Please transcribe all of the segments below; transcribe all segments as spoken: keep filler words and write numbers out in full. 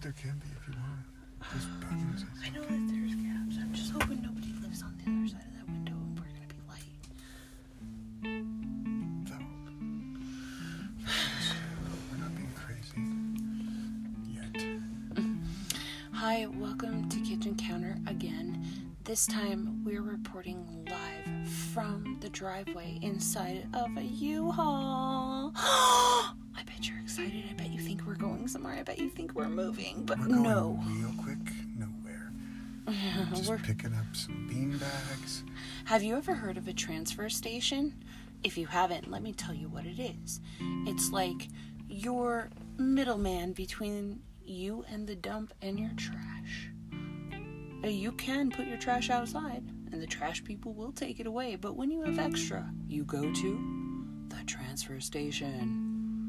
there can be if you want. There's buttons. I know that there's gaps. I'm just hoping nobody lives on the other side of that window and we're gonna be light. Though, we're not being crazy yet. Hi, welcome to Kitchen Counter again. This time we're reporting live from the driveway inside of a U-Haul. I bet you're excited. I bet you think we're going somewhere. I bet you think we're moving, but we're going no. real quick, nowhere. We're just we're... picking up some bean bags. Have you ever heard of a transfer station? If you haven't, let me tell you what it is. It's like your middleman between you and the dump and your trash. Uh, You can put your trash outside, and the trash people will take it away, but when you have extra, you go to the transfer station.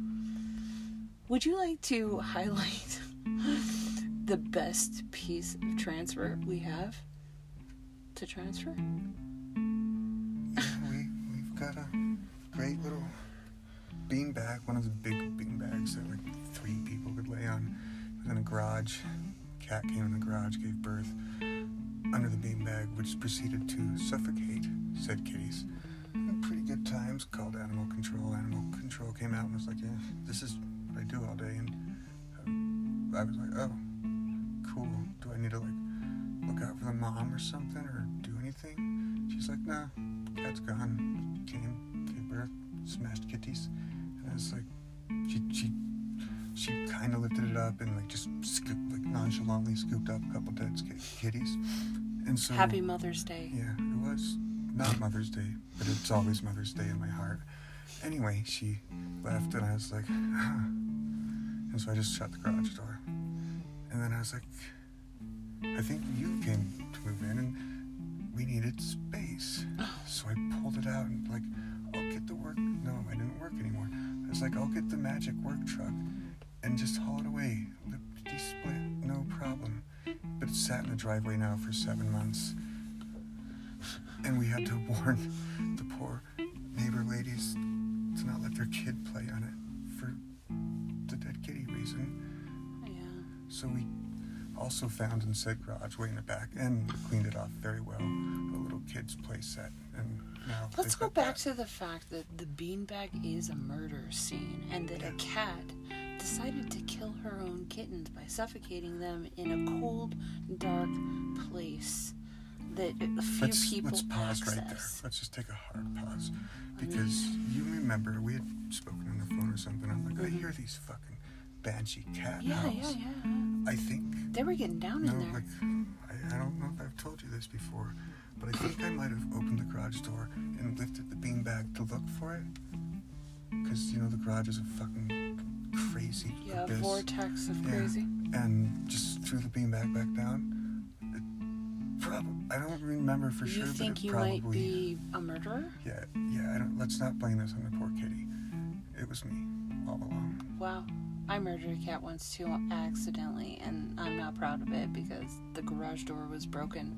Would you like to highlight the best piece of transfer we have to transfer? Yeah, we, we've got a great little bean bag, one of the big bean bags that like three people could lay on. It was in a garage. Cat came in the garage, gave birth under the bean bag, which proceeded to suffocate said kitties. And pretty good times. Called animal control. Animal control came out and was like, yeah, this is what I do all day. And uh, I was like, oh, cool. Do I need to like look out for the mom or something or do anything? She's like, nah, cat's gone. Came, gave birth, smashed kitties. And I was like, she she she kind of lifted it up and like just scooped, like nonchalantly scooped up a couple dead kitties. And so Happy Mother's Day. yeah, it was not Mother's Day, but it's always Mother's Day in my heart. Anyway, she left and I was like, huh. And so I just shut the garage door. And then I was like, I think you came to move in and we needed space. So I pulled it out and like, I'll get the work. No, I didn't work anymore. I was like, I'll get the magic work truck and just haul it away. Lippity split, no problem. But it sat in the driveway now for seven months. And we had to warn the poor neighbor ladies to not let their kid play on it for the dead kitty reason. Yeah. So we also found in said garage way in the back and cleaned it off very well, a little kid's play set. And now Let's they've go got back that. to the fact that the beanbag is a murder scene and that a cat decided to kill her own kittens by suffocating them in a cold, dark place that a few let's, people let's pause access. right there. Let's just take a hard pause. Because you remember, we had spoken on the phone or something. I'm like, Mm-hmm. I hear these fucking banshee cat Yeah, howls. yeah, yeah. I think, They were getting down no, in there. like, I, I don't know if I've told you this before, but I think I might have opened the garage door and lifted the beanbag to look for it. Because, you know, the garage is a fucking crazy Yeah, abyss. vortex of Yeah. crazy. And just threw the beanbag back down. Probably, I don't remember for You sure, but think it you probably, might be a murderer? yeah, yeah. I don't. Let's not blame this on the poor kitty. It was me all along. Wow. I murdered a cat once too, accidentally, and I'm not proud of it because the garage door was broken.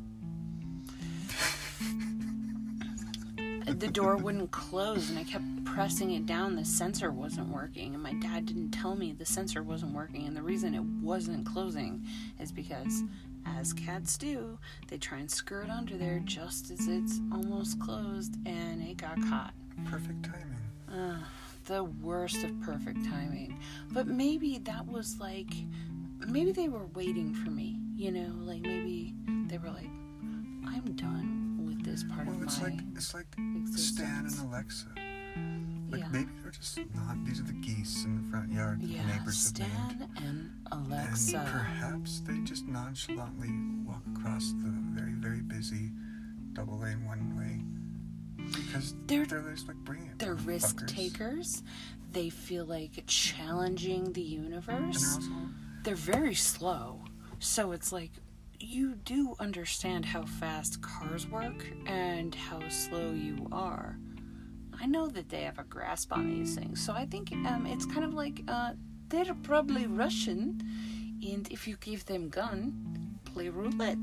The door wouldn't close, and I kept pressing it down. The sensor wasn't working, and my dad didn't tell me the sensor wasn't working, and the reason it wasn't closing is because, as cats do, they try and skirt under there just as it's almost closed, and it got caught. Perfect timing. Uh, the worst of perfect timing. But maybe that was like, maybe they were waiting for me, you know, like maybe they were like, I'm done with this part Well, of it's my like it's like Stan existence. and Alexa. Like Yeah. maybe they're just not. These are the geese in the front yard that Yeah, the neighbors have named. Stan and Alexa. And perhaps they just nonchalantly walk across the very, very busy double lane one way. Because They're- they're, just like, bring it. They're risk fuckers. takers. They feel like challenging the And they're universe. also, They're very slow. So it's like, you do understand how fast cars work and how slow you are. I know that they have a grasp on these things. So I think um, it's kind of like uh, they're probably Russian. And if you give them gun, play roulette.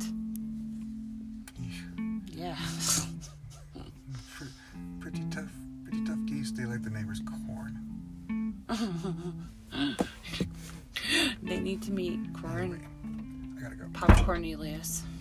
Yeah. Pre- pretty tough, pretty tough geese. They like the neighbor's corn. They need to meet Corn, Anyway, I gotta go. Papa Cornelius.